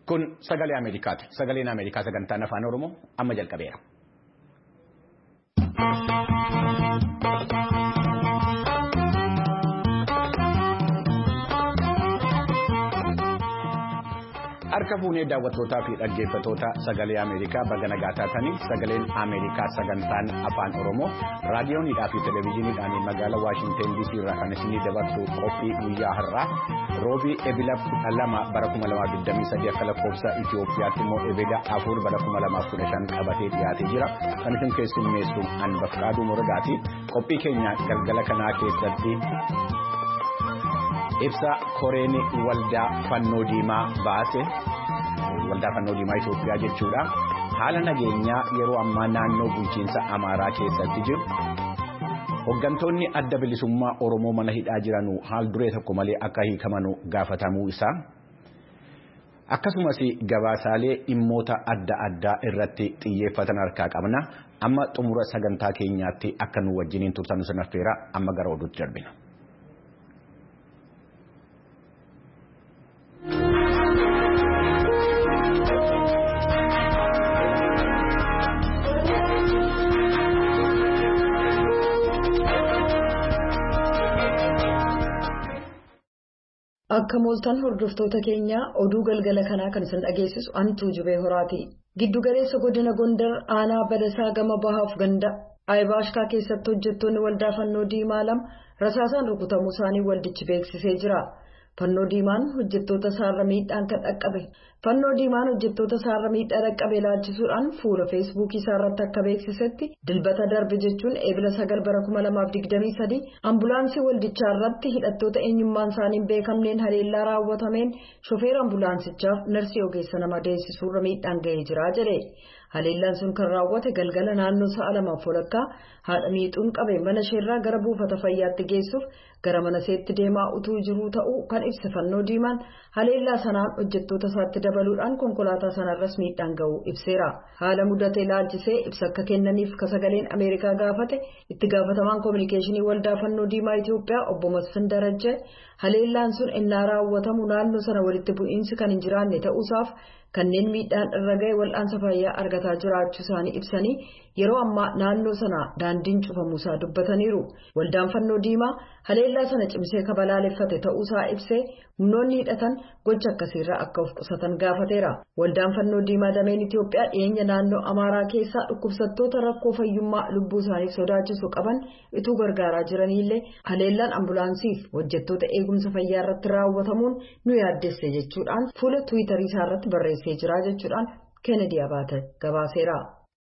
Kun sagalee Ameerikaati. Sagaleen Ameerikaa sagantaan afaan Oromoo amma jalqabeera. Harka fuunee daawwattootaa fi dhaggeeffattoota sagalee Ameerikaa baga nagaa taatanii sagaleen Ameerikaa sagantaan afaan Oromoo raadiyoonidhaa fi televezyiiniidhaan magaalaa Waashinteen DC irraa kan isinii dabarsu qophii guyyaa har'aa roobii ebila 2 bara 2023 akka lakkoofsa Itoophiyaatti immoo ebila 4 bara 2015 qabatee dhiyaatee jira. Kan isin keessummeessu Anbafqaaduu Moradaati. Qophii keenya galgala kanaa keessatti ibsa koreen waldaa fannoo diimaa baase waldaa fannoo diimaa Itoophiyaa jechuudha. Haala nageenyaa yeroo ammaa naannoo bulchiinsa Amaaraa keessatti jiru. Hooggantoonni adda bilisummaa Oromoo mana hidhaa jiran haal duree tokko malee akka hiikamanu gaafatamuu isaa. Akkasumas gabaasaalee dhimmoota adda addaa irratti xiyyeeffatan harkaa qabna. Amma xumura sagantaa keenyaatti akka nu wajjiniin turtan sana affeera amma gara oduutti darbina. Akka mooltan hordoftoota keenya oduu galgala kanaa kan isin dhageessisu Antuu Jibee Horaati. Giddugaleessa godina Gondar aanaa Badasaa gama bahaaf ganda Aybaashkaa keessatti hojjettoonni waldaa fannoo diimaa 2 rasaasaan rukutamuu isaanii waldichi beeksisee jira. Fannoo diimaan hojjettoota saarra miidhaan kan dhaqqabe. Fannoo diimaan hojjettoota saarra miidhaa dhaqqabe ilaalchisuudhaan fuula feesbuukii isaarratti akka beeksisetti dilbata darbe jechuun ebila 9 bara 2023 ambulaansii waldichaa irratti hidhattoota eenyummaan isaanii hin beekamneen haleellaa raawwatameen shofeera ambulaansichaaf narsii ogeessa nama deessisuurra miidhaan ga'ee jira jedhe. Haleellaan sun kan raawwate galgala naannoo sa'a 2:00 haadha miixuun qabe mana isheerraa gara buufata fayyaatti geessuuf gara mana seetti deemaa utuu jiruu ta'uu kan ibse fannoo diimaan haleellaa sanaan hojjettoota isaatti dabaluudhaan konkolaataa sanarras miidhaan ga'uu ibseera. Haala mudatee ilaalchisee ibsa akka kennaniif sagaleen Ameerikaa gaafate itti gaafatamaan koominikeeshinii waldaa fannoo diimaa Itoophiyaa obbo Masfin Darajjee haleellaan sun innaa raawwatamu naannoo sana walitti bu'iinsi kan hin jiraanne ta'uusaaf kanneen miidhaan irra ga'e wal'aansa fayyaa argataa jiraachuu isaanii ibsanii yeroo ammaa naannoo sana daandiin cufamuusaa dubbataniiru. Waldaan fannoo diimaa haleellaa sana cimsee kabalaaleffate ta'uusaa ibsee humnoonni hidhatan gocha akkasiirraa akka of qusatan gaafateera. Waldaan fannoo diimaa dameen Itoophiyaa dhiyeenya naannoo Amaaraa keessaa dhukkubsattoota rakkoo fayyummaa lubbuu isaaniif sodaachisu qaban ituu gargaaraa jiranillee haleellaan ambulaansiif hojjettoota eegumsa fayyaa irratti raawwatamuun nu yaaddesse jechuudhaan fuula Tiwiitarii isaa irratti barreessee jira jechuudhaan Kennedy Abaate gabaaseera.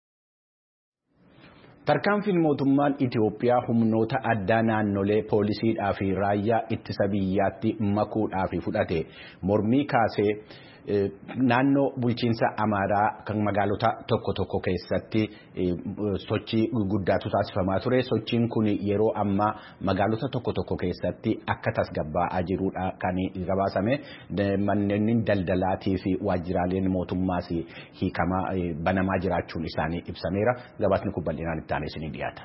Tarkaanfiin mootummaan Itoophiyaa humnoota addaa naannolee poolisiidhaa fi raayyaa ittisa biyyaatti makuudhaa fi fudhate mormii kaasee naannoo bulchiinsa Amaaraa kan magaalota tokko keessatti sochii guddaatu taasifamaa ture. Sochiin kun yeroo ammaa magaalota tokko keessatti akka tasgabbaa'aa jirudha kan gabaasame. Manneen daldalaatii fi waajjiraaleen mootummaas hiikamaa banamaa jiraachuun isaanii ibsameera. Gabaasni kun bal'inaan itti aanee isinii dhiyaata.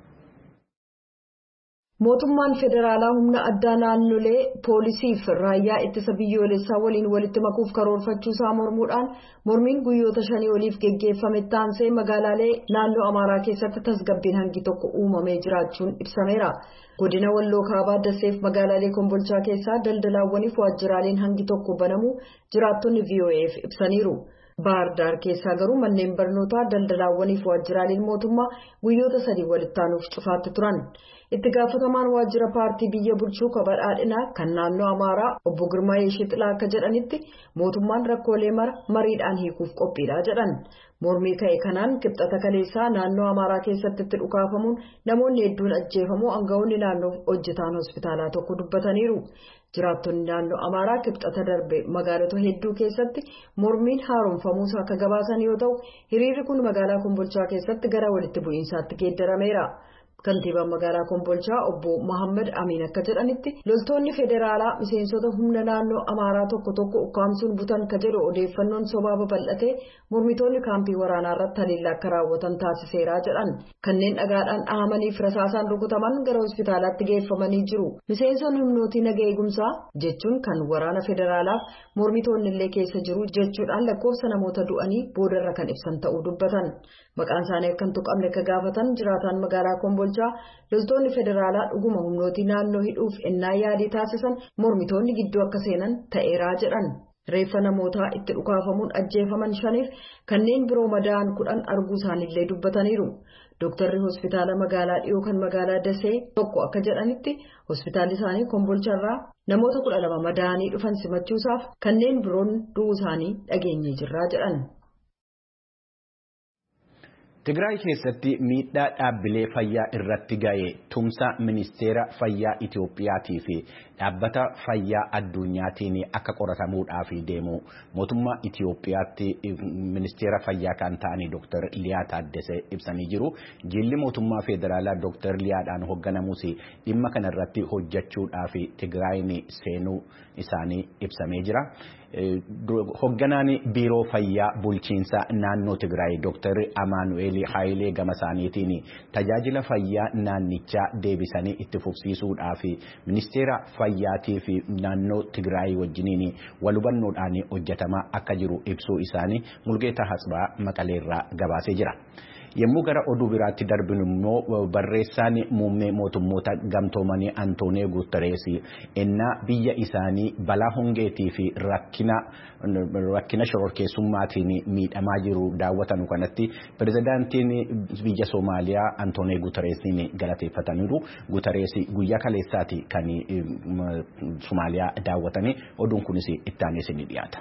Mootummaan federaalaa humna addaa naannolee poolisiif raayyaa ittisa biyyoolessaa waliin walitti makuuf karoorfachuusaa mormuudhaan mormiin guyyoota 5 oliif geggeeffame taansee magaalaalee naannoo Amaaraa keessatti tasgabbiin hangi tokko uumamee jiraachuun ibsameera. Godina Walloo Kaabaa Dasseef magaalaalee Kombolchaa keessaa daldalaawwaniif waajjiraaleen hangi tokko banamuu jiraattonni VOA'f ibsaniiru. Baardaar keessaa garuu manneen barnootaa daldalaawwaniif waajjiraaleen mootummaa guyyoota 3 walitti aanuuf cufaatti turan. Itti gaafatamaan waajjira paartii biyya bulchuu kabadhaadhinaa kan naannoo Amaaraa obbo Girmaa Yeeshixilaa akka jedhanitti mootummaan rakkoolee mariidhaan hiikuuf qophiidha jedhan. Mormii ka'e kanaan kibxata kaleessaa naannoo Amaaraa keessatti itti dhukaafamuun namoonni hedduun ajjeefamuu aangawoonni naannoo hojjetaan hospitaalaa tokko dubbataniiru. Jiraattonni naannoo Amaaraa kibxata darbe magaalota hedduu keessatti mormiin haaromfamuusaa akka gabaasan yoo ta'u hiriirri kun magaalaa Kombolchaa keessatti gara walitti bu'iinsaatti geeddarameera. Kantiibaan magaalaa Kombolchaa obbo Mohaammed Amiin akka jedhanitti loltoonni federaalaa miseensota humna naannoo Amaaraa tokko ukkaamsuun butan ka jedhu odeeffannoon sobaa babal'atee mormitoonni kaampii waraanaa irratti haleellaa akka raawwatan taasiseera jedhan. Kanneen dhagaadhaan dhahamaniif rasaasaan rukutaman gara hospitaalaatti geeffamanii jiru. Miseensonni humnootii nagaa eegumsaa jechuun kan waraana federaalaaf mormitoonni illee keessa jiru jechuudhaan lakkoofsa namoota du'anii boodarra kan ibsan ta'uu dubbatan. Maqaan isaanii akka hin tuqamne akka gaafatan jiraataan magaalaa Kombolchaa loltoonni federaalaa dhuguma humnootii naannoo hidhuuf ennaa yaadii taasisan mormitoonni gidduu akka seenan ta'eeraa jedhan. Reeffa namootaa itti dhukaafamuun ajjeefaman 5 kanneen biroo madaa'an 10 arguu isaaniillee dubbataniiru. Dooktarri hospitaala magaalaa dhiyoo kan magaalaa Dasee tokko akka jedhanitti hospitaalli isaanii Kombolchaarraa namoota 12 madaa'anii dhufan simachuusaaf kanneen biroon du'uu isaanii dhageenyee jirraa jedhan. Tigraay keessatti miidhaa dhaabbilee fayyaa irratti ga'e tumsa ministeera fayyaa Itiyoophiyaatii fi dhaabbata fayyaa addunyaatiin akka qoratamuudhaaf deemu mootummaa Itiyoophiyaatti ministeera fayyaa kan ta'anii Dr. Liyaa Taaddasee ibsanii jiru. Jilli mootummaa federaalaa Dr. Liyaadhaan hoogganamus dhimma kanarratti hojjechuudhaaf Tigraayin seenuu isaanii ibsamee jira. Hoogganaan biiroo fayyaa bulchiinsa naannoo Tigraay Dr. Amaanu'eel Haayilee Gamasaaniitiin tajaajila fayyaa naannichaa deebisanii itti fufsiisuudhaaf ministeera fayyaatii fi naannoo Tigraay wajjiniin walhubannoodhaan hojjetamaa akka jiru ibsuu isaanii Mulgeetaa Hasbaa Maqaleerraa gabaasee jira. Yemmuu gara oduu biraatti darbinu immoo barreessaan muummee mootummoota gamtoomanii Antooniyoo Guuterees ennaa biyya isaanii balaa hongeetii fi rakkina shororkeessummaatiin miidhamaa jiru daawwatan kanatti pirezidaantiin biyya Soomaaliyaa Antooniyoo Guutereesiin galateeffataniiru. Guuterees guyyaa kaleessaati kan Soomaaliyaa daawwatanii oduun kunis itti aanee ni dhiyaata.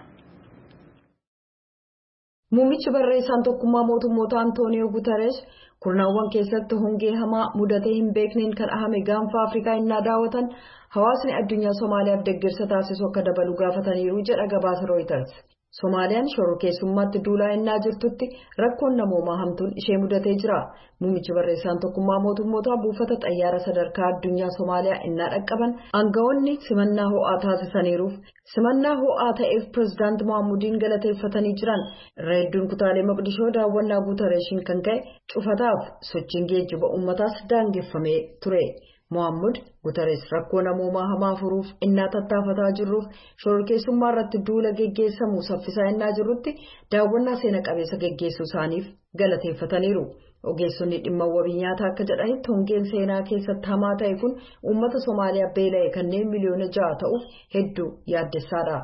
Muummichi barreessaan tokkummaa mootummoota Antooniyoo Guuterees kurnaawwan keessatti hongee hamaa mudatee hin beekneen kan ahame gaanfa Afrikaa innaa daawwatan hawaasni addunyaa Soomaaliyaaf deeggarsa taasisu akka dabalu gaafataniiru jedha gabaasa Reuters. Soomaaliyaan shororkeessummaatti duulaa innaa jirtutti rakkoon namoomaa hamtuun ishee mudatee jira. Muummichi barreessaan tokkummaa mootummoota buufata xayyaara sadarkaa addunyaa Soomaaliyaa innaa dhaqqaban aangawoonni simannaa ho'aa taasisaniiruuf simannaa ho'aa ta'eef pirezidaanti Mohaammudiin galateeffatanii jiran. Irra hedduun kutaalee Moqdishoo daawwannaa Guutereeshiin kan ka'e cufataaf sochiin geejjiba uummataas daangeffamee ture. Mohammud Guuterees rakkoo namoomaa hamaa furuuf innaa tattaafataa jirruuf shororkeessummaa irratti duula geggeessamu saffisaa innaa jirrutti daawwannaa seena qabeessa geggeessuu isaaniif galateeffataniiru. Ogeessonni dhimma wabii nyaataa akka jedhanitti hongeen seenaa keessatti hamaa ta'e kun uummata Soomaaliyaa beela'e kanneen miliyoona 6 ta'uuf hedduu yaaddessaadha.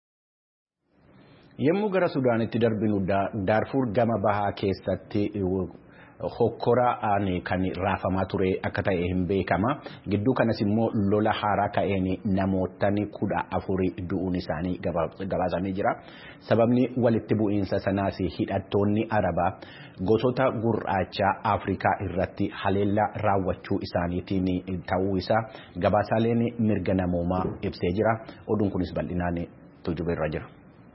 Yemmuu gara Sudaanitti darbinu Daarfuur gama bahaa keessatti hokkoraan kan raafamaa ture akka ta'e hin beekama. Gidduu kanas immoo lola haaraa ka'een namootni 14 du'uun isaanii gabaasamee jira. Sababni walitti bu'iinsa sanaas hidhattoonni Arabaa gosoota gurraachaa Afrikaa irratti haleellaa raawwachuu isaaniitiin ta'uu isaa gabaasaaleen mirga namoomaa ibsee jira. Oduun kunis bal'inaan tujubeerra jira.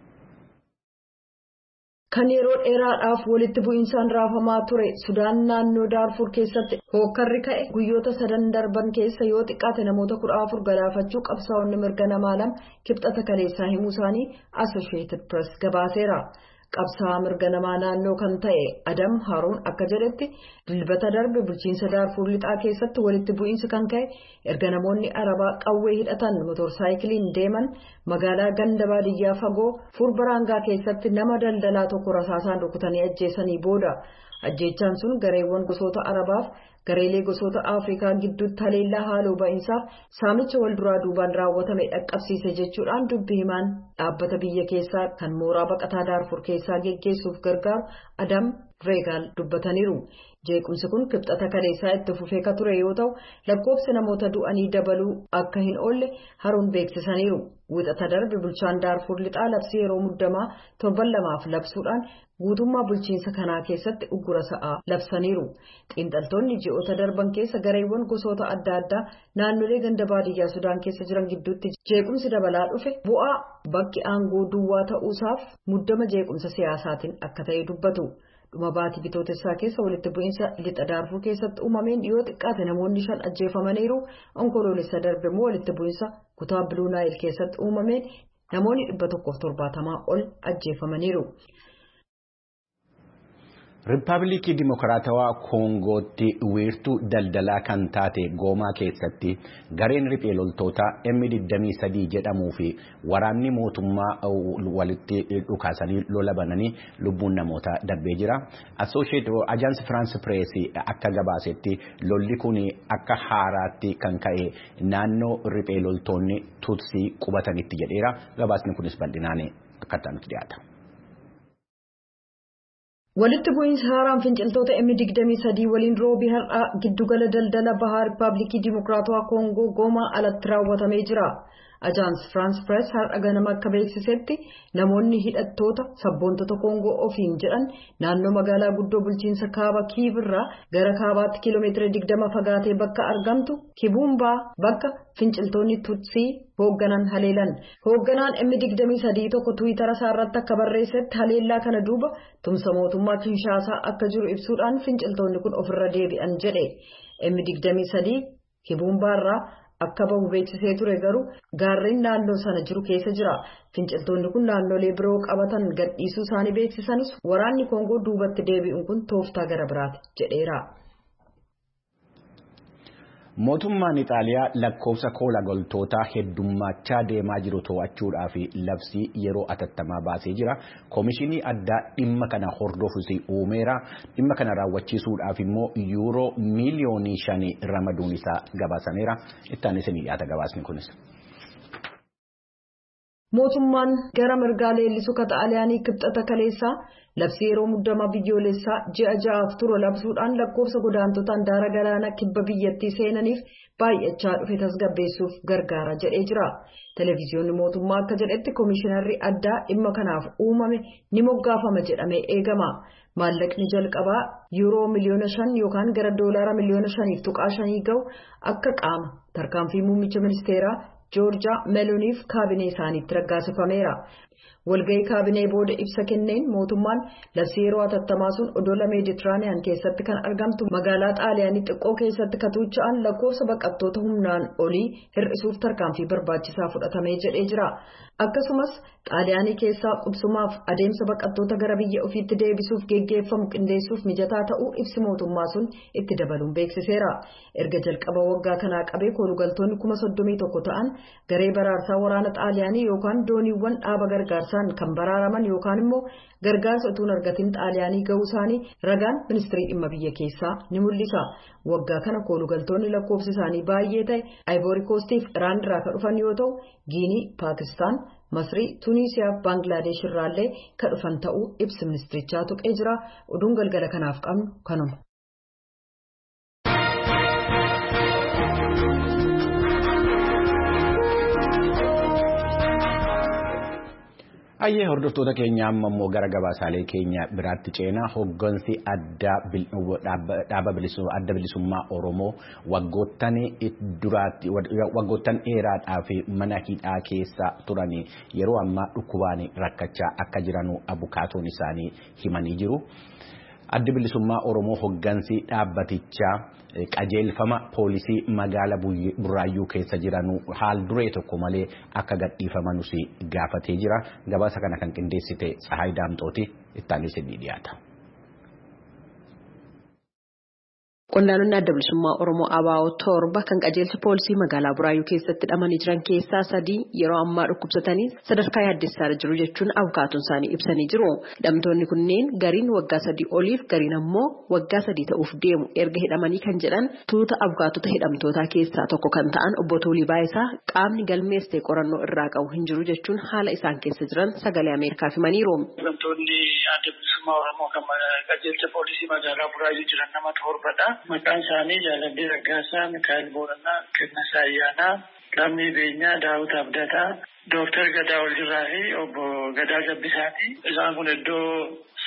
Kan yeroo dheeraadhaaf walitti bu'iinsaan raafamaa ture Sudaan naannoo Daarfuur keessatti hokkarri ka'e guyyoota 3 darban keessa yoo xiqqaate namoota 14 galaafachuu qabsaa'onni mirga namaa 2 kibxata kaleessaa himuu isaanii Associated Press gabaaseera. Qabsaa'aa mirga namaa naannoo kan ta'e Adam Haruun akka jedhetti dilbata darbe bulchiinsa Daarfuur lixaa keessatti walitti bu'iinsi kan ka'e erga namoonni Arabaa qawwee hidhatan motorsaayikiliin deeman magaalaa ganda baadiyyaa fagoo Furbarangaa keessatti nama daldalaa tokko rasaasaan rukutanii ajjeesanii booda. Ajjeechaan sun gareewwan gosoota Arabaaf gareelee gosoota Afrikaa gidduutti haleellaa haaloo ba'iinsaaf saamicha wal duraa duubaan raawwatame dhaqqabsiise jechuudhaan dubbii himaan dhaabbata biyya keessaa kan mooraa baqataa Daarfuur keessaa geggeessuuf gargaaru Adam Reegaal dubbataniiru. Jeequmsi kun kibxata kaleessaa itti fufee ka ture yoo ta'u lakkoofsi namoota du'anii dabaluu akka hin oolle Haruun beeksisaniiru. Wixata darbe bulchaan Daarfuur lixaa labsii yeroo muddamaa 7 labsuudhaan guutummaa bulchiinsa kanaa keessatti uggura sa'aa labsaniiru. Xiinxaltoonni ji'oota darban keessa gareewwan gosoota adda addaa naannolee ganda baadiyyaa Sudaan keessa jiran gidduutti jeequmsi dabalaa dhufe bu'aa bakki aangoo duwwaa ta'uusaaf muddama jeequmsa siyaasaatiin akka ta'e dubbatu. dhuma baatii bitootessaa keessa walitti bu'iinsa lixa Daarfur keessatti uumameen dhiyoo xiqqaate namoonni 5 ajjeefamaniiru. Onkoloolessa darbe immoo walitti bu'iinsa kutaa Bluu Naayil keessatti uumameen namoonni 170 ol ajjeefamaniiru. Riippaabilikii Dimokiraatawaa Koongootti wiirtuu daldalaa kan taate Goomaa keessatti gareen riphee loltoota M23 jedhamuu fi waraanni mootummaa walitti dhukaasanii lola bananii lubbuun namoota darbee jira. Ajaansi Firaans Pireesii akka gabaasetti lolli kun akka haaraatti kan ka'e naannoo riphee loltoonni Tutsii qubatanitti jedheera. Gabaasni kunis bal'inaan akka nutti dhiyaata. Walitti bu'iinsa haaraan finciltoota M23 waliin roobii har'aa giddugala daldala bahaa Riippaabilikii Dimokiraatawaa Koongoo Goomaa alatti raawwatamee jira. Ajaansi Firaans Pirees har'a ganama akka beeksisetti namoonni hidhattoota sabboontota Koongoo ofiin jedhan naannoo magaalaa guddoo bulchiinsa kaaba Kiivirraa gara kaabaatti kiiloomeetira 20 fagaatee bakka argamtu Kibumbaa bakka finciltoonni Tutsii hoogganan haleelan. Hoogganaan M23 tokko Tiwiitara isaarratti akka barreessetti haleellaa kana duuba tumsa mootummaa Kinshaasaa akka jiru ibsuudhaan finciltoonni kun ofirra deebi'an jedhe. M23 Kibumbaarraa akka bahu beeksisee ture garuu gaarreen naannoo sana jiru keessa jira. Finciltoonni kun naannolee biroo qabatan gadhiisuu isaanii beeksisanis waraanni Koongoo duubatti deebi'uun kun tooftaa gara biraati jedheera. Mootummaan Itaaliyaa lakkoofsa koolugaltootaa heddummachaa deemaa jiru to'achuudhaa fi labsii yeroo atattamaa baasee jira. Koomishinii addaa dhimma kana hordofus uumeera. Dhimma kana raawwachiisuudhaaf immoo yuuroo miiliyoonii 5 ramaduun isaa gabaasameera. Ittaan isin dhiyaata gabaasni kunis. Mootummaan gara mirgaa leellisuu Xaaliyaanii kibxata kaleessaa labsii yeroo muddamaa biyyoolessaa ji'a 6 ture labsuudhaan lakkoofsa godaantotaan daara galaana kibba biyyattii seenaniif baay'achaa dhufe tasgabbeessuuf gargaara jedhee jira. Televiziyoonni mootummaa akka jedhetti koomishinarri addaa dhimma kanaaf uumame ni moggaafama jedhamee eegama. Maallaqni jalqabaa yuuroo miliyoona 5 yookaan gara doolaara miliyoona 5.5 ga'u akka qaama tarkaanfii muummicha ministeeraa Joorjaa Melooniif kaabinee isaaniitti raggaasifameera. Walgahii kaabinee booda ibsa kenneen mootummaan labsii yeroo atattamaa sun odola Meeditiraaniyaan keessatti kan argamtu magaalaa Xaaliyaanii xiqqoo keessatti katuucha'an lakkoofsa baqattoota humnaan olii hir'isuuf tarkaanfii barbaachisaa fudhatamee jedhee jira. Akkasumas Xaaliyaanii keessaa qubsumaaf adeemsa baqattoota gara biyya ofiitti deebisuuf geggeeffamu qindeessuuf mijataa ta'uu ibsi mootummaa sun itti dabaluun beeksiseera. Erga jalqaba waggaa kanaa qabee koolugaltoonni 31 ta'an garee baraarsaa waraana Xaaliyaanii yookaan dooniiwwan dhaaba gargaarsaan kan baraaraman yookaan immoo gargaarsa utuu hin argatin Xaaliyaanii ga'uu isaanii ragaan ministirii dhimma biyya keessaa ni mul'isa. Waggaa kana koolugaltoonni lakkoofsi isaanii baay'ee ta'e Ivory Coast fi Iraan irraa kan dhufan yoo ta'u Giinii, Paakistaan, Masrii, Tuuniisiyaa fi Baangilaadesh irraallee kan dhufan ta'uu ibsi ministirichaa tuqee jira. Oduun galgala kanaaf qabnu kanuma. Ayyee hordoftoota keenya amma immoo gara gabaasaalee keenya biraatti ceenaa hoggansi adda bilisummaa Oromoo waggoottan dheeraadhaaf mana hidhaa keessa turan yeroo ammaa dhukkubaan rakkachaa akka jiran abukaatoon isaanii himanii jiru. Addi bilisummaa Oromoo hoggansi dhaabbatichaa qajeelfama poolisii magaala Burraayyuu keessa jiran haal duree tokko malee akka gadhiifamanus gaafatee jira. Gabaasa kana kan qindeessite Tsahaay Daamxooti itti isin dhiyaata. Qondaaltonni adda bilisummaa Oromoo ABO torba kan qajeelcha poolisii magaalaa Burraayyuu keessatti hidhamanii jiran keessaa 3 yeroo ammaa dhukkubsatanii sadarkaa yaaddessaarra jiru jechuun abukaatoon isaanii ibsanii jiru. Hidhamtoonni kunneen gariin waggaa 3 oliif gariin ammoo waggaa 3 ta'uuf deemu erga hidhamanii kan jedhan tuuta abukaatota hidhamtootaa keessaa tokko kan ta'an obbo Tuulii Baayisaa qaamni galmeessee qorannoo irraa qabu hin jiru jechuun haala isaan keessa jiran sagalee Ameerikaaf himaniiru. Hidhamtoonni adda bilisummaa Oromoo kan qajeelcha poolisii magaalaa Burraayyuu jiran nama torbadha. Maqaan isaanii Jaalallee Raggaasaa, Mikaa'el Booranaa, Kennasaa Ayyaanaa, Lammii Beenyaa, Daawit Abdataa, Dooktar Gadaa Oljirraa fi obbo Gadaa Gabbisaati. Isaan kun iddoo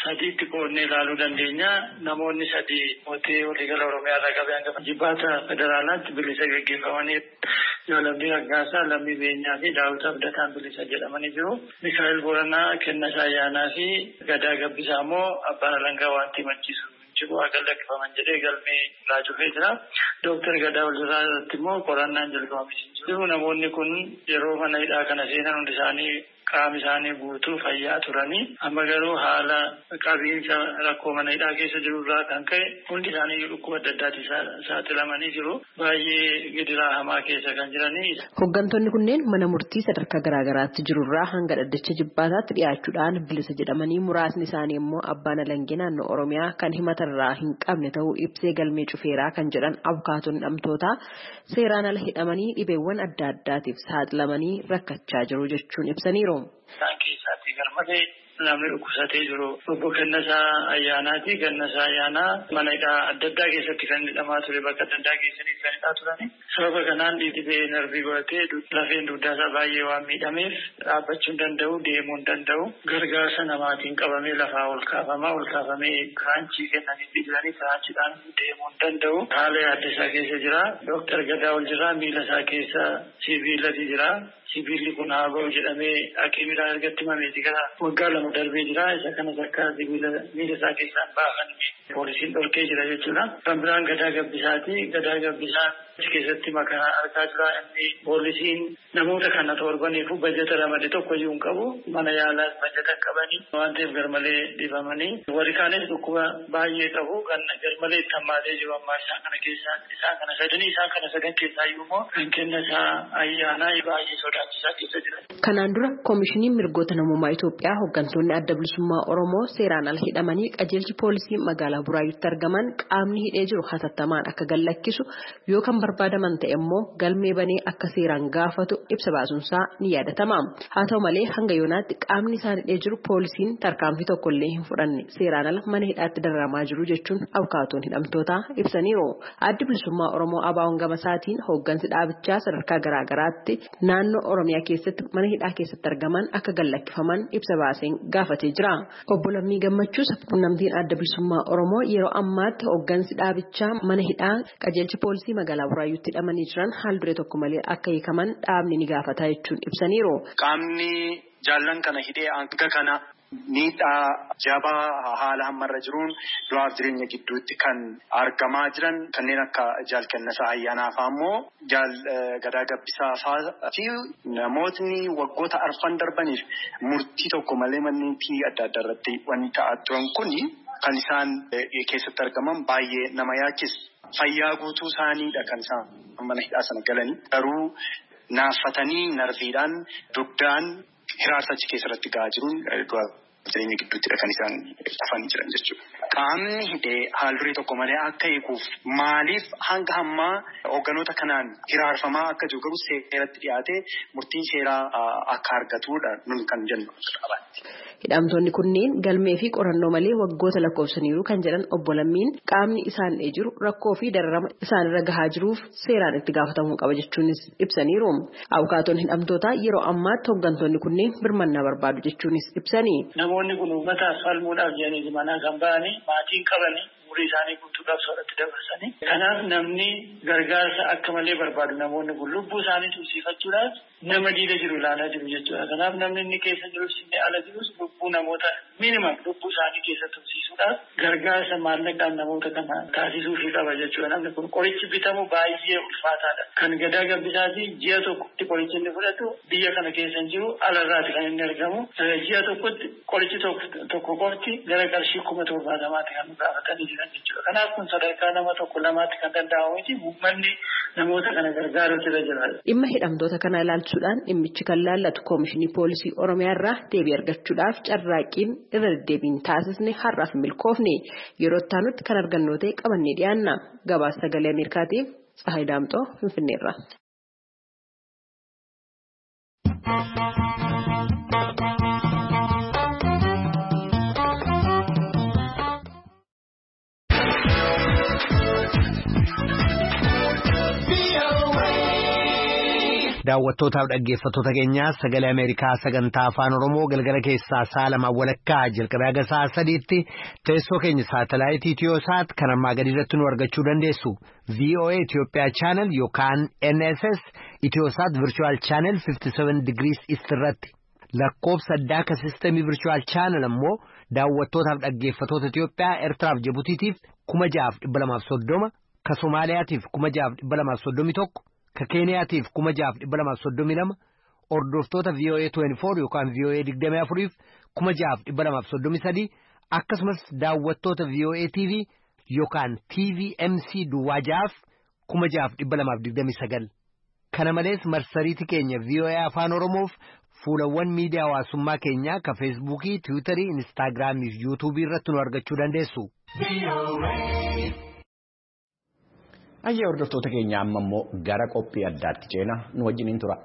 sadiitti qoodnee ilaaluu dandeenya. Namoonni sadii mootii waliigala Oromiyaa irraa qabee hanga jibbaata federaalaatti bilisa gaggeeffamanii Jaalallee Raggaasaa, Lammii Beenyaa fi Daawit Abdataan bilisa jedhamanii jiru. Mikaa'el Booranaa, Kennasaa Ayyaanaa fi Gadaa Gabbisaa immoo abbaan alangaa waan himachiisu. Jiru akka lakkifaman jedhee galmee laajufee jira. Dooktar Gadaa Olirraa irratti immoo qorannaan jalqabamee jiru. Namoonni kun yeroo mana hidhaa kana seenan hundi isaanii qaama isaanii guutuu fayyaa turanii amma garuu haala qabiinsa rakkoo mana hidhaa keessa jirurraa kan ka'e hundi isaanii dhukkuba adda addaatti saaxilamanii jiru. Baay'ee gidiraa hamaa keessa kan jiranii. Hooggantoonni kunneen mana murtii sadarkaa garaagaraatti jirurraa hanga dhaddacha jibbaataatti dhiyaachuudhaan bilisa jedhamanii muraasni isaanii immoo abbaan alangee naannoo Oromiyaa kan himatarraa hin qabne ta'uu ibsee galmee cufeeraa kan jedhan abukaatoon hidhamtootaa seeraan ala hidhamanii dhibeewwan adda addaatiif saaxilamanii rakkachaa jiru jechuun ibsaniiru. Isaan keessatti garmalee namni dhukkubsatee jiru. Obbo Kennasaa Ayyaanaati. Kennasaa Ayyaanaa mana hidhaa adda addaa keessatti kan hidhamaa ture. Bakka adda addaa keessatti kan hidhaa turani. Sababa kanaan dhibee narbii godhatee lafeen dugdaasaa baay'ee waan miidhameef dhaabbachuu hin danda'u, deemuu hin danda'u. Gargaarsa namaatiin qabamee lafaa ol kaafamee kiraanchii kennanii jiranii kiraanchiidhaan deemuu hin danda'u. Haala yaaddeessaa keessa jira. Dooktar Gadaa Olirraa miila isaa keessa sibiilati jira. Sibiilli kun haa ba'u jedhamee hakiimidhaan ergatti himameeti gara waggaa lama darbee jira. Isa kanas akka sibiila miila isaa keessaan baafan poolisiin dhorkee jira jechuudha. Kan biraan Gadaa Gabbisaati. Gadaa Gabbisaa keessatti makaa argaa jira. Inni poolisiin namoota kana torbaniifu bajeta ramade tokkoyyuu hin qabu. Mana yaalaas bajeta qabanii waan ta'eef garmalee dhibamanii. Warri kaanis dhukkuba baay'ee qabu kan garmalee itti hammaatee jiru ammaa isaan kana keessaa isaan kana sadan keessaayyuu immoo kan Kennasaa Ayyaanaa baay'ee sodaachisaa keessa jira. Kanaan dura koomishiniin mirgoota namummaa Itoophiyaa hooggantoonni adda bilisummaa Oromoo seeraan ala hidhamanii qajeelchi poolisii magaalaa Buraayyuutti argaman qaamni hidhee jiru hatattamaan akka gadhiisu yoo kan barbaadaman ta'e immoo galmee banee akka seeraan gaafatu ibsa baasuunsaa ni yaadatama. Haa ta'u malee hanga yoonaatti qaamni isaan hidhee jiru poolisiin tarkaanfii tokkollee hin fudhanne seeraan ala mana hidhaatti dararamaa jiru jechuun abukaatoon hidhamtootaa ibsaniiru. Addi bilisummaa Oromoo ABO'n gama isaatiin hooggansi dhaabichaa sadarkaa garaagaraatti naannoo Oromiyaa keessatti mana hidhaa keessatti argaman akka gadhiifaman ibsa baaseen gaafatee jira. Obbo Lammii Gammachuus quunnamtiin adda bilisummaa Oromoo yeroo ammaatti hooggansi dhaabichaa mana hidhaa qajeelchi poolisii magaalaa Buraayyuutti hidhamanii jiran haal duree tokko malee akka hiikaman dhaabni ni gaafata jechuun ibsaniiru. Qaamni jaallan kana hidhee hanga kana miidhaa jabaa haala hammarra jiruun du'aaf jireenya gidduutti kan argamaa jiran kanneen akka Jaal Kennasaa Ayyaanaa fa'aa immoo Jaal Gadaa Gabbisaa fa'aa fi namootni waggoota arfan darbaniif murtii tokko malee manneen adda addaa irratti wanti ta'aa turan kuni kan isaan keessatti argaman baay'ee nama yaachisa. Fayyaa guutuu isaaniidha kan isaan mana hidhaa sana galanii garuu naaffatanii narviidhaan dugdaan hiraarsa achi keessatti gahaa jiruun jireenya gidduuttidha kan isaan kufanii jiran jechuudha. Qaamni hidhee haal duree tokko malee akka hiikuuf maaliif hanga hammaa hoogganoota kanaan hiraarfamaa akka jiru garuu seeratti dhiyaatee murtiin seeraa akka argatuudha nun kan jennu qabaatti. Hidhamtoonni kunneen galmee fi qorannoo malee waggoota lakkoofsaniiru kan jedhan obbo Lammiin qaamni isaan hidhee jiru rakkoo fi dararama isaanirra gahaa jiruuf seeraan itti gaafatamuu qaba jechuunis ibsaniiru. Abukaatoon hidhamtootaa yeroo ammaatti hooggantoonni kunneen birmannaa barbaadu jechuunis ibsanii. Namoonni kun uummataaf falmuudhaaf jedhanii manaa kan ba'anii maatiin qabanii umurii isaanii guutuudhaaf soorratti dabarsanii. Kanaaf namni gargaarsa akka malee barbaadu namoonni kun lubbuu isaanii tursiifachuudhaaf nama diida jiru ilaalaa jiru jechuudha. Kanaaf namni inni keessa jirus inni ala jirus lubbuu namoota minimum lubbuu isaanii keessa tursiisuudhaaf gargaarsa maallaqaan namoota kana taasisuufii qaba jechuudha. Namni kun qorichi bitamu baay'ee ulfaataadha. Kan Gadaa Gabbisaati ji'a tokkotti qorichi inni fudhatu biyya kana keessa hin jiru alarraati kan inni argamu. Ji'a tokkotti qorichi tokko qofti gara qarshii 70,000 kan gaafatanii jiran jechuudha. Kanaaf kun sadarkaa nama tokko lamaatti kan danda'amu miti uummanni namoota kana gargaaruutu irra jira. Dhimma hidhamtoota kana ilaalchuudhaan dhimmichi kan laallatu koomishinii poolisii Oromiyaa irraa deebii argachuudhaaf carraaqqiin irra deddeebiin taasisne har'aaf milkoofne yeroo itti aanutti kan argannoo ta'e qabannee dhiyaanna. Gabaasa sagalee Ameerikaatiif Tsahaay Daamxoo Finfinneerra. Daawwattootaaf dhaggeeffattoota keenyaa sagalee Ameerikaa sagantaa afaan Oromoo galgala keessaa sa'a lama walakkaa jalqabee haga sa'a sadiitti teessoo keenya saatalaayitii Itiyoosaat kan ammaa gadi irratti nu argachuu dandeessu. VOA Itoophiyaa Channel yookaan NSS Itiyoosaat Virtual Channel 57 degrees East irratti. Lakkoofsa addaa akka sistemii Virtual Channel ammoo daawwattootaaf dhaggeeffattoota Itiyoophiyaa Eertiraaf Jibutiitiif 6,230 ka Somaaliyaatiif 6,231 ka Keeniyaatiif 6,232 hordoftoota VOA 24 yookaan VOA 24 6,233 akkasumas daawwattoota VOA TV yookaan TVMC duwwaa 6,229 kana malees marsariitii keenya VOA afaan Oromoof fuulawwan miidiyaa hawaasummaa keenyaa ka Feesbuukii, Tiwiitarii, Inistaagiraamii fi Yuutuubii irratti nu argachuu dandeessu. Ayyee hordoftoota keenya amma immoo gara qophii addaatti ceena nu wajjiniin tura.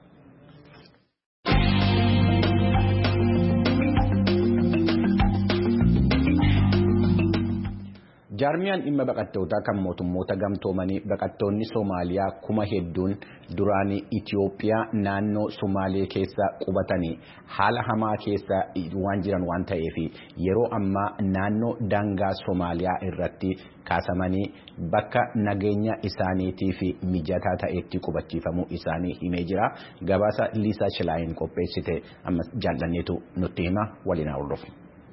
Jaarmiyaan dhimma baqattootaa kan mootummoota gamtoomanii baqattoonni Soomaaliyaa kuma hedduun duraanii Itiyoophiyaa naannoo Somaalee keessa qubatanii haala hamaa keessa waan jiran waan ta'eef yeroo ammaa naannoo daangaa Soomaaliyaa irratti kaasamanii bakka nageenya isaaniitiif mijataa ta'etti qubachiifamuu isaanii himee jira. Gabaasa Liisaa Shilaayin qopheessite amma jaallanneetu nutti hima waliin hordofu.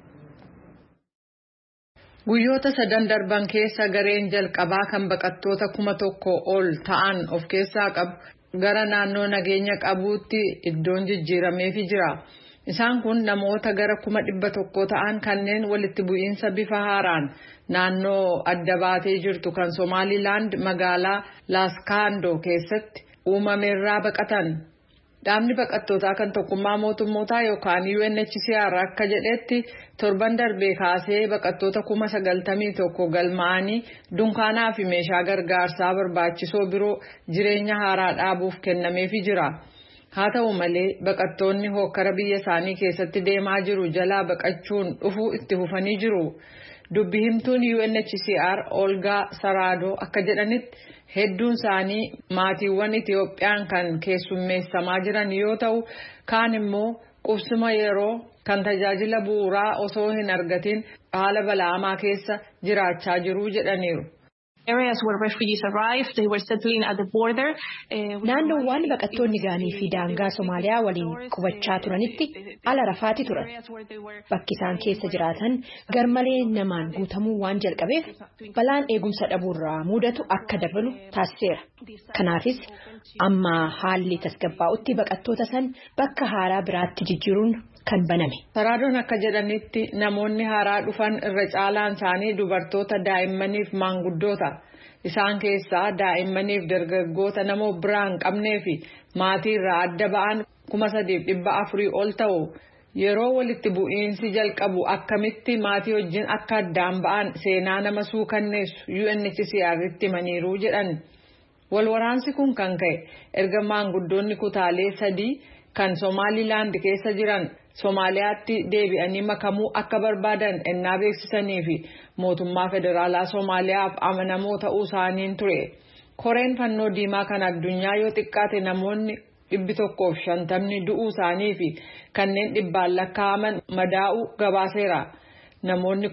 Guyyoota 3 darban keessa gareen jalqabaa kan baqattoota 1,000 ol ta'an of keessaa qabu gara naannoo nageenya qabuutti iddoon jijjiirameefii jira. Isaan kun namoota gara 100,000 ta'an kanneen walitti bu'iinsa bifa haaraan naannoo adda baatee jirtu kan Somaalilaand magaalaa Laaskaandoo keessatti uumameerraa baqatan. Dhaabni baqattootaa kan tokkummaa mootummootaa yookaan UNHCR akka jedhetti torban darbee kaasee baqattoota 91,000 galmaa'anii dunkaanaa fi meeshaa gargaarsaa barbaachisoo biroo jireenya haaraa dhaabuuf kennameefii jira. Haa ta'u malee baqattoonni hokkara biyya isaanii keessatti deemaa jiru jalaa baqachuun dhufuu itti fufanii jiru. Dubbi himtuun UNHCR Olgaa Saraadoo akka jedhanitti hedduun isaanii maatiiwwan Itiyoophiyaan kan keessummeessamaa jiran yoo ta'u kaan immoo qubsuma yeroo kan tajaajila bu'uuraa osoo hin argatin haala bala'amaa keessa jiraachaa jiru jedhaniiru. Areas where refugees arrived, they were settling at the border. Naannoowwan baqattoonni gaanii fi daangaa Somaaliyaa waliin qubachaa turanitti ala rafaati turan. Bakki isaan keessa jiraatan garmalee namaan guutamuu waan jalqabeef balaan eegumsa dhabuurraa mudatu akka dabalu taasiseera. Kanaafis amma haalli tasgabbaa'utti baqattoota san bakka haaraa biraatti jijjiiruun kan baname. Saraadoon akka jedhanitti namoonni haaraa dhufan irra caalaan isaanii dubartoota daa'immaniif maanguddoota. Isaan keessaa daa'immaniif dargaggoota nama biraan qabnee fi maatii irraa adda ba'an 3,400 ol ta'u. Yeroo walitti bu'iinsi jalqabu akkamitti maatii wajjin akka addaan ba'an seenaa nama suukanneessu UNHCR itti himaniiru jedhan. Walwaraansi kun kan ka'e erga maanguddoonni kutaalee 3 kan Somaalilaand keessa jiran Somaaliyaatti deebi'anii makamuu akka barbaadan ennaa beeksisanii fi mootummaa federaalaa Somaaliyaaf amanamoo ta'uu isaaniin ture. Koreen fannoo diimaa kan addunyaa yoo xiqqaate namoonni 150 du'uu isaanii fi kanneen dhibbaan lakkaa'aman madaa'uu gabaaseera. Namoonni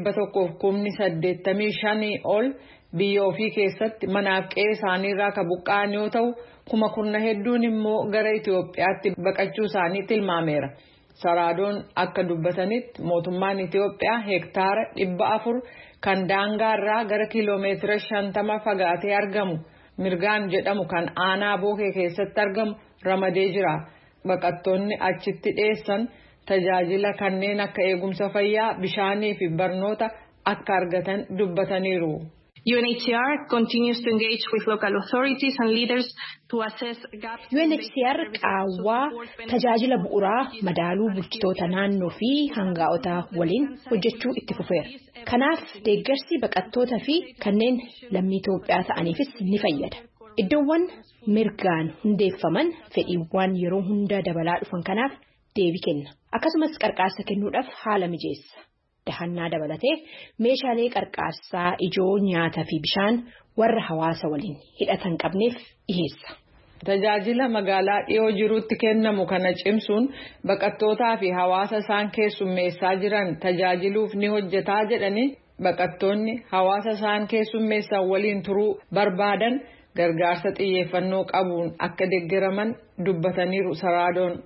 185 ol biyya ofii keessatti manaaf qe'ee isaaniirraa ka buqqa'an yoo ta'u 10,000 hedduun immoo gara Itiyoophiyaatti baqachuu isaanii tilmaameera. Saraadoon akka dubbatanitti mootummaan Itiyoophiyaa hektaara 400 kan daangaarraa gara kiiloomeetira 50 fagaatee argamu mirgaan jedhamu kan aanaa bookee keessatti argamu ramadee jira. Baqattoonni achitti dhiyeessan tajaajila kanneen akka eegumsa fayyaa, bishaanii fi barnoota akka argatan dubbataniiru. UNHCR continues to engage with local authorities and leaders to assess gaps. UNHCR qaawwaa tajaajila bu'uuraa madaaluu bulchitoota naannoo fi hangaa'ota waliin hojjechuu itti fufeera. Kanaaf deeggarsi baqattootaa fi kanneen lammii Itoophiyaa ta'aniifis ni fayyada. Iddoowwan mirgaan hundeeffaman fedhiiwwan yeroo hunda dabalaa dhufan kanaaf deebii kenna. Akkasumas qarqaarsa kennuudhaaf haala mijeessa. Dahannaa dabalatee meeshaalee qarqaarsaa ijoo nyaataa fi bishaan warra hawaasa waliin hidhatan qabneef dhiheessa. Tajaajila magaalaa dhiyoo jirutti kennamu kana cimsuun baqattootaa fi hawaasa isaan keessummeessaa jiran tajaajiluuf ni hojjetaa jedhanii baqattoonni hawaasa isaan keessummeessan waliin turuu barbaadan gargaarsa xiyyeeffannoo qabuun akka deeggaraman dubbataniiru Saraadoon.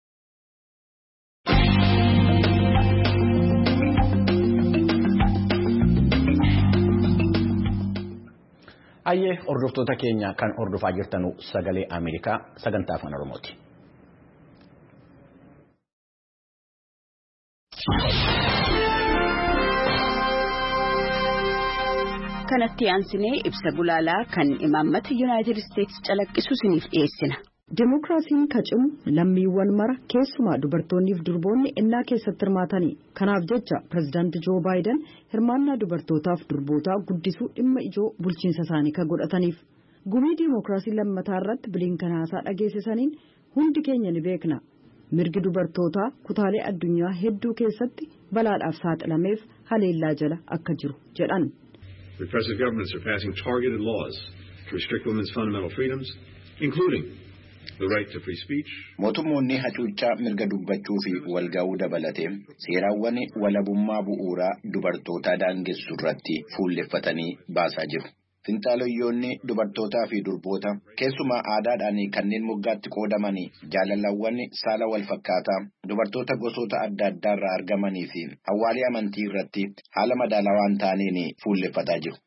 Ayyee hordoftoota keenya kan hordofaa jirtanu sagalee Ameerikaa sagantaa afaan Oromooti. Kanatti aansinee ibsa gulaalaa kan imaammata Yuunaayitid Isteetsi calaqqisu isiniif dhiyeessina. Dimookiraasiin kacimu lammiiwwan mara keessumaa dubartoonniif durboonni innaa keessatti hirmaatanii kanaaf jecha pirezidaantii Joo Baayiden hirmaannaa dubartootaaf durbootaa guddisuu dhimma ijoo bulchiinsa isaanii kan godhataniif gumii dimookiraasii lammataa irratti Bilinkan haasaa dhageessisaniin hundi keenya ni beekna mirgi dubartootaa kutaalee addunyaa hedduu keessatti balaadhaaf saaxilameef haleellaa jala akka jiru jedhan. Repressive governments are passing targeted laws to restrict women's fundamental freedoms, including the right to free speech. Mootummoonni hacuuccaa mirga dubbachuu fi walga'uu dabalatee seeraawwan walabummaa bu'uuraa dubartootaa daangessu irratti fuulleffatanii baasaa jiru. Finxaaliyyoonni dubartootaa fi durboota keessumaa aadaadhaan kanneen moggaatti qoodamanii jaalalawwan saala wal fakkaataa dubartoota gosoota adda addaa irraa argamanii fi hawaalee amantii irratti haala madaalawaa hin taaneen fuulleffataa jiru.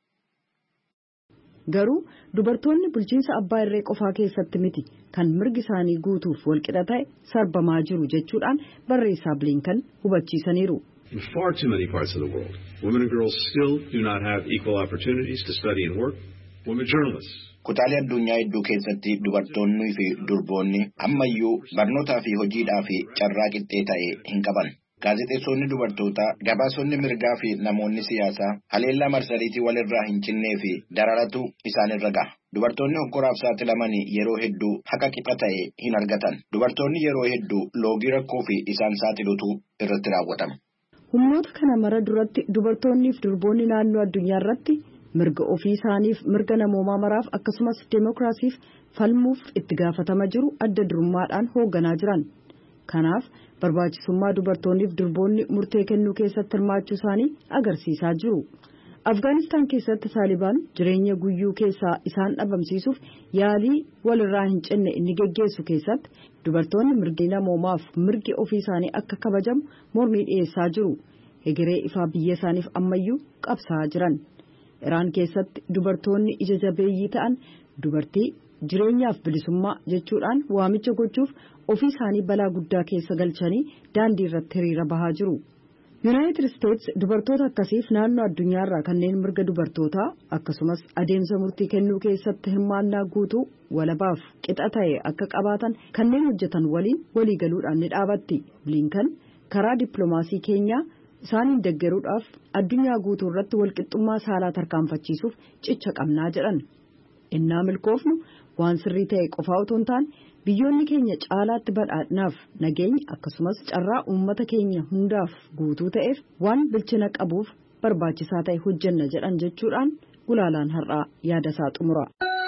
Garuu dubartoonni bulchiinsa abbaa irree qofaa keessatti miti kan mirgi isaanii guutuuf walqixa ta'e sarbamaa jiru jechuudhaan barreessaa Bilinkan hubachiisaniiru. In far too many parts of the world, women and girls still do not have equal opportunities to study and work. Women journalists. Kutaalee addunyaa hedduu keessatti dubartoonnii fi durboonni ammayyuu barnootaa fi hojiidhaa fi carraa qixxee ta'e hin qaban. Gaazexeessonni dubartootaa, gabaasonni mirgaa fi namoonni siyaasaa haleellaa marsariitii walirraa hin cinnee fi dararatu isaanirra gaha. Dubartoonni hokkoraaf saaxilamanii yeroo hedduu haqa qixa ta'e hin argatan. Dubartoonni yeroo hedduu loogii rakkoo fi isaan saaxilutu irratti raawwatama. Humnoota kana mara duratti dubartoonniif durboonni naannoo addunyaa irratti mirga ofii isaaniif mirga namoomaa maraaf akkasumas dimookiraasiif falmuuf itti gaafatama jiru adda durummaadhaan hoogganaa jiran. Kanaaf barbaachisummaa dubartoonniif durboonni murtee kennuu keessatti hirmaachuu isaanii agarsiisaa jiru. Afgaanistaan keessatti Taalibaan jireenya guyyuu keessaa isaan dhabamsiisuuf yaalii walirraa hin cinne inni geggeessu keessatti dubartoonni mirgi namoomaaf mirgi ofii isaanii akka kabajamu mormii dhiyeessaa jiru. Egeree ifaa biyya isaaniif ammayyuu qabsaa jiran. Iraan keessatti dubartoonni ija jabeeyyii ta'an dubartii jireenyaaf bilisummaa jechuudhaan waamicha gochuuf ofii isaanii balaa guddaa keessa galchanii daandii irratti hiriira bahaa jiru. Yuunaayitid Isteetsi dubartoota akkasiif naannoo addunyaarraa kanneen mirga dubartootaa akkasumas adeemsa murtii kennuu keessatti hirmaannaa guutuu walabaaf qixa ta'e akka qabaatan kanneen hojjetan waliin waliigaluudhaan ni dhaabatti. Bilinkan karaa dippiloomaasii keenyaa isaaniin deeggaruudhaaf addunyaa guutuu irratti walqixxummaa saalaa tarkaanfachiisuuf cicha qabnaa jedhan. Innaa milkoofnu waan sirrii ta'e qofaa otoo hin taane biyyoonni keenya caalaatti badhaadhinaaf nageenya akkasumas carraa uummata keenya hundaaf guutuu ta'eef waan bilchina qabuuf barbaachisaa ta'e hojjenna jedhan jechuudhaan gulaalaan har'aa yaada isaa xumura.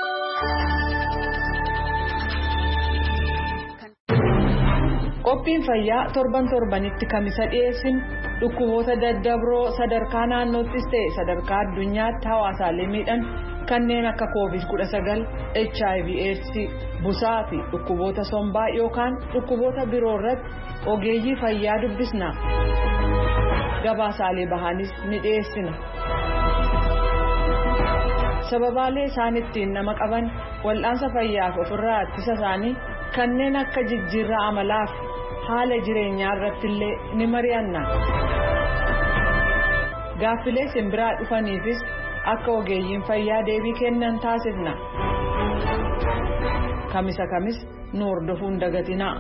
Qophiin fayyaa torbanitti kamisa dhiyeessinu dhukkuboota daddabroo sadarkaa naannoottis ta'e sadarkaa addunyaatti hawaasaalee miidhan kanneen akka COVID-19, HIV/AIDS, busaa fi dhukkuboota sombaa yookaan dhukkuboota biroo irratti ogeeyyii fayyaa dubbisna. Gabaasaalee bahaanis ni dhiyeessina. Sababaalee isaan ittiin nama qaban wal'aansa fayyaaf ofirraa ittisa isaanii kanneen akka jijjiirraa amalaa fi haala jireenyaa irratti illee ni mari'anna. Gaaffilee simbiraa dhufaniifis akka ogeeyyiin fayyaa deebii kennan taasifna. Kamisa kamis nu hordofuun dagatinaa.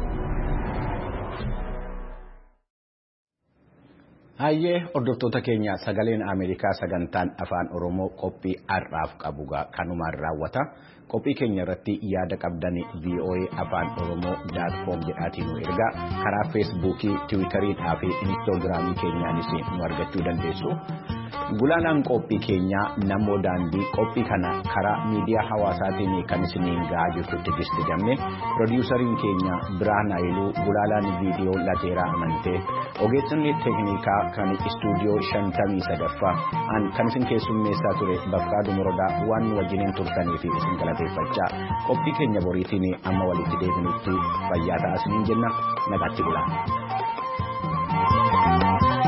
Hayyee hordoftoota keenya sagaleen Ameerikaa sagantaan afaan Oromoo qophii har'aaf qabu kanumaan raawwata. Qophii keenya irratti yaada qabdan voa@oromoo.com jedhaatiin nu ergaa karaa feesbuukii, tiwiitarii fi inistoogiraamii keenyaanis nu argachuu dandeessu. Gulaalaan qophii keenyaa namoo daandii qophii kana karaa miidiyaa hawaasaatiin kan isiniin gahaa jirtu Tigisti Gammee, pirodiisariin keenya Birhaan Hayiluu, gulaalaan viidiyoo Lateeraa Amantee, ogeessonni teeknikaa kan istuudiyoo 59ffaa kan isin keessummeessaa ture Bafqaaduu Morodaa waan wajjiniin turtanii fi isin galateeffachaa qophii keenya boriitiin amma walitti deebinutti fayyaa ta'aa isiniin jenna. Nagaatti bulaa.